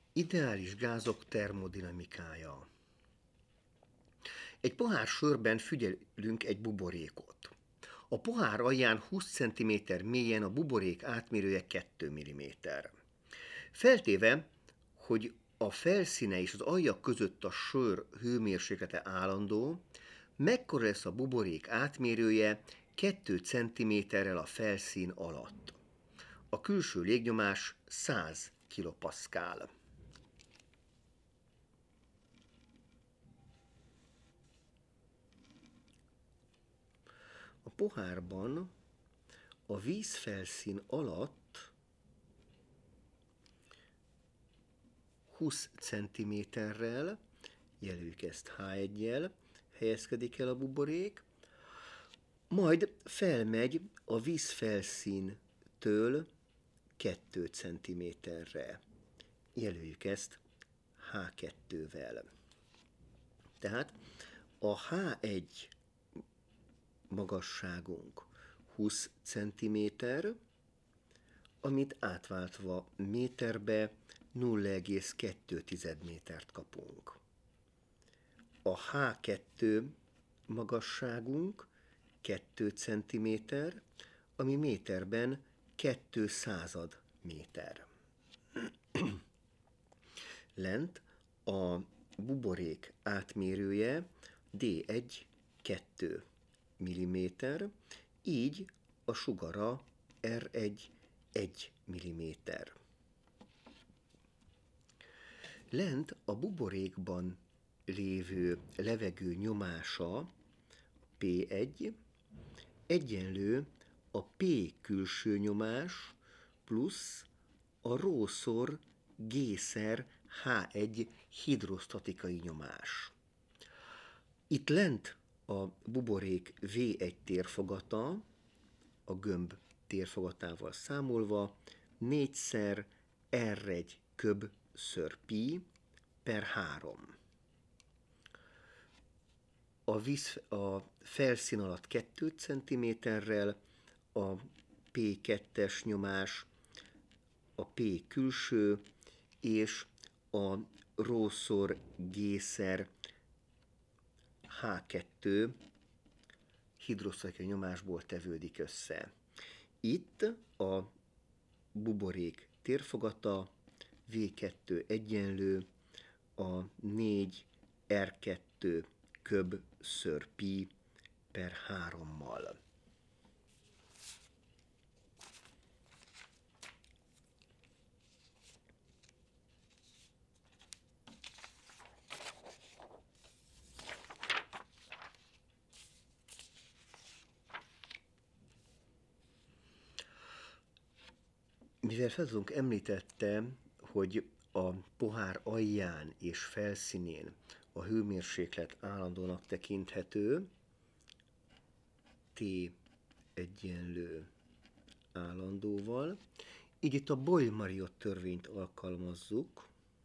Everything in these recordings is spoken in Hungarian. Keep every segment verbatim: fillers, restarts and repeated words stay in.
Ideális gázok termodinamikája. Egy pohár sörben figyelünk egy buborékot. A pohár alján húsz centiméter mélyen a buborék átmérője két milliméter. Feltéve, hogy a felszíne és az alja között a sör hőmérséklete állandó, mekkora lesz a buborék átmérője két centiméterrel a felszín alatt. A külső légnyomás száz kilopaszkál. A pohárban a vízfelszín alatt húsz centiméterrel, jelöljük ezt há egyel, helyezkedik el a buborék, majd felmegy a vízfelszíntől két centiméterre. Jelöljük ezt há kettővel. Tehát a há egy magasságunk húsz centiméter, amit átváltva méterbe nulla egész kettő métert kapunk. A há kettő magasságunk két centiméter, ami méterben két század méter. Lent a buborék átmérője dé egy kettő milliméter, így a sugara er egy egy milliméter. Lent a buborékban lévő levegő nyomása pé egy egyenlő a P külső nyomás plusz a rho-szor G-szer há egy hidrosztatikai nyomás. Itt lent a buborék vé egy térfogata, a gömb térfogatával számolva, négyszer er egy köb ször pi per három. A, víz, a felszín alatt két centiméterrel, a pé kettes nyomás, a P külső, és a rho-szor G-szer há kettő hidrosztatikai nyomásból tevődik össze. Itt a buborék térfogata vé kettő egyenlő a négy er kettő köb ször pi per hárommal. Mivel feladatunk említette, hogy a pohár alján és felszínén a hőmérséklet állandónak tekinthető, T egyenlő állandóval, így itt a Boyle-Mariotte törvényt alkalmazzuk,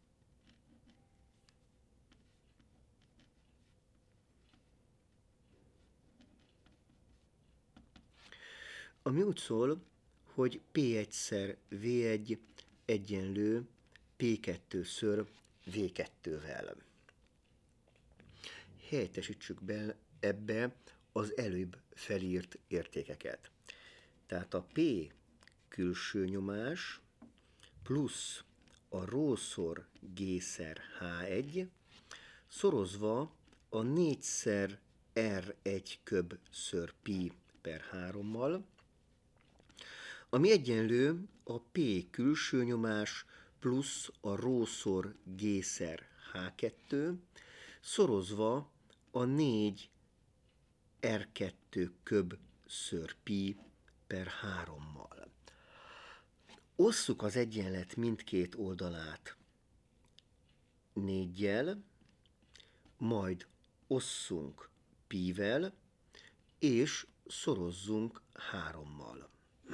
ami úgy szól, hogy pé egyszer vé egy egyenlő pé kettőször vé kettővel. Helyettesítsük be ebbe az előbb felírt értékeket. Tehát a P külső nyomás plusz a rho-szor G-szer há egy szorozva a négyszer er egy köb ször pi per hárommal, ami egyenlő a P külső nyomás plusz a rho-szor G-szer há kettő szorozva a négy er kettő köb ször pi per hárommal. Osszuk az egyenlet mindkét oldalát négyel, majd osszunk pi-vel, és szorozzunk hárommal.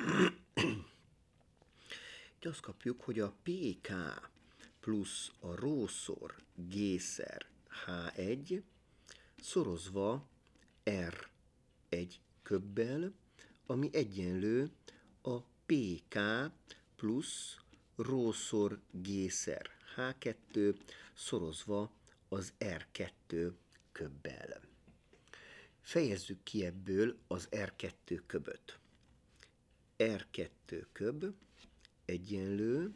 Így azt kapjuk, hogy a pé ká plusz a rho-szor G-szer há egy szorozva er egy köbbel, ami egyenlő a pé ká plusz rho-szor G-szer há kettő szorozva az er kettő köbbel. Fejezzük ki ebből az er kettő köböt. er kettő köb egyenlő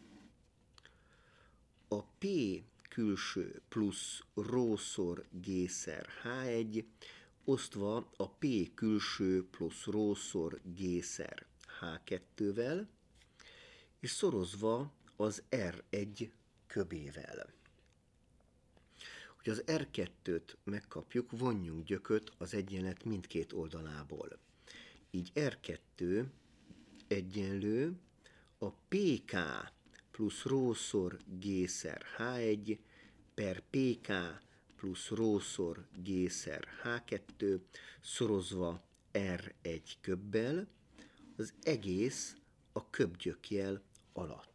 a P külső plusz rószor G-szer há egy osztva a P külső plusz rószor G-szer há kettővel, és szorozva az er egy köbével. Hogy az er kettőt megkapjuk, vonjunk gyököt az egyenlet mindkét oldalából. Így er kettő egyenlő a pé ká plusz rószor G-szer há egy per pé ká plusz rószor G-szer há kettő szorozva er egy köbbel, az egész a köbgyökjel alatt.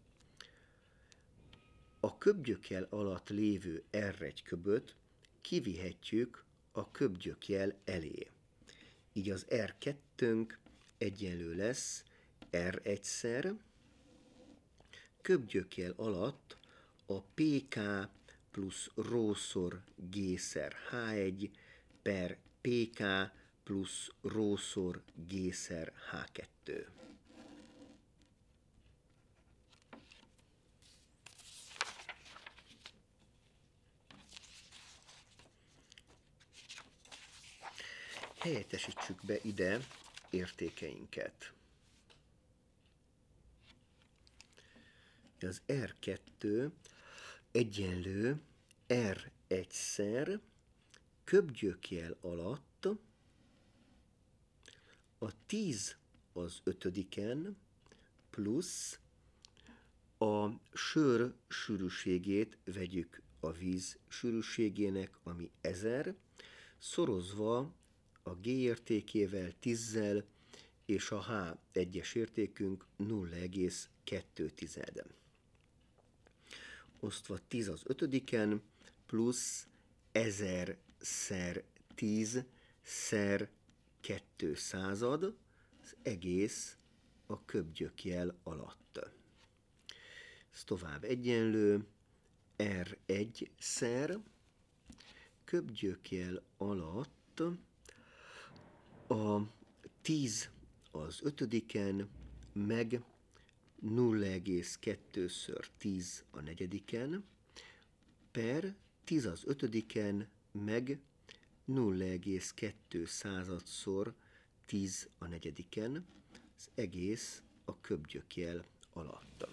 A köbgyökjel alatt lévő er egy köböt kivihetjük a köbgyökjel elé. Így az er kettőnk egyenlő lesz er egyszer, köbgyökjel alatt a pé ká plusz rószor G-szer há egy per pé ká plusz rószor G-szer há kettő. Helyettesítsük be ide értékeinket. Az er kettő egyenlő er egyszer köbgyökjel alatt a tíz az ötödiken plusz a sör sűrűségét vegyük a víz sűrűségének, ami ezer, szorozva a G értékével tízzel, és a H egyes értékünk nulla egész kettő. Osztva tíz az ötödiken, plusz ezer szer tíz szer kétszázad, az egész a köbgyökjel alatt. Ez tovább egyenlő er egy szer köbgyökjel alatt a tíz az ötödiken, meg nulla egész kettőször tíz a negyediken, per tíz az ötödiken, meg nulla egész kettő századszor tíz a negyediken, az egész a köbgyökjel alatt.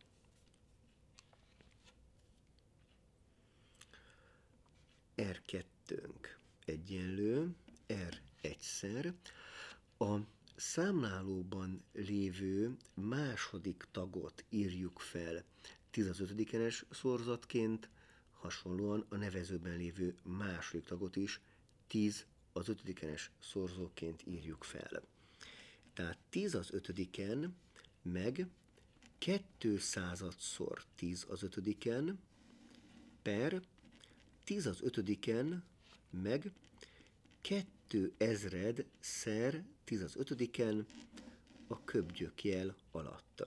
er kettőnk egyenlő er egyszer a számlálóban lévő második tagot írjuk fel tíz az ötödikenes szorzatként, hasonlóan a nevezőben lévő második tagot is tíz az ötödikenes szorzóként írjuk fel. Tehát tíz az ötödiken, meg kétszázadszor tíz az ötödiken, per tíz az ötödiken, meg kétezred szer tíz az ötödiken a köbgyökjel alatt.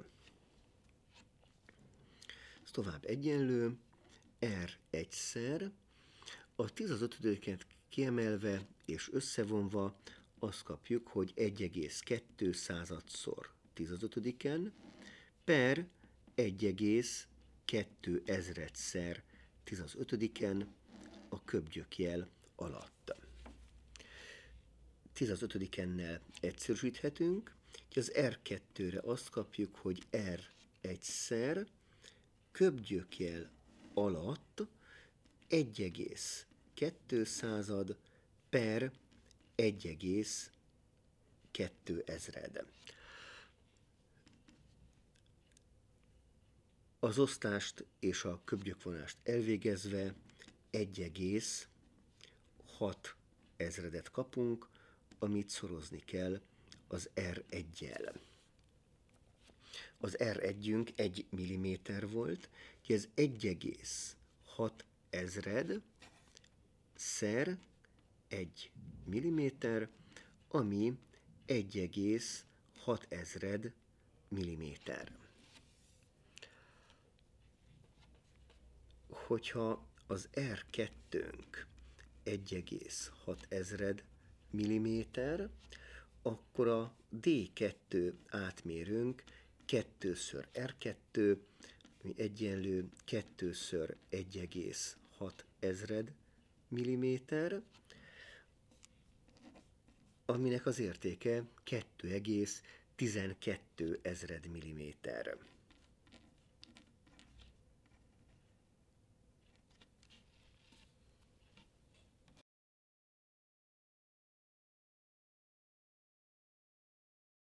Ez tovább egyenlő er egyszer, a tíz az ötödiket kiemelve és összevonva azt kapjuk, hogy egy egész kettő századszor tíz az ötödiken, per egy egész kettő ezredszer tíz az ötödiken a köbgyökjel alatt. tíz az ötödikennel egyszerűsíthetünk, hogy az er kettőre azt kapjuk, hogy er egyszer köbgyökjel alatt egy egész kettő század per egy egész kettő ezred. Az osztást és a köbgyökvonást elvégezve egy egész hat ezredet kapunk, amit szorozni kell az er egyel. Az er együnk egy milliméter volt, így ez egy egész hat ezred szer egy milliméter, ami egy egész hat ezred milliméter. hogyha az er kettőnk egy egész hat ezred milliméter, akkor a dé kettő átmérőnk kettőször er kettő, ami egyenlő kettőször egy egész hat ezred milliméter, aminek az értéke kettő egész tizenkettő ezred milliméter.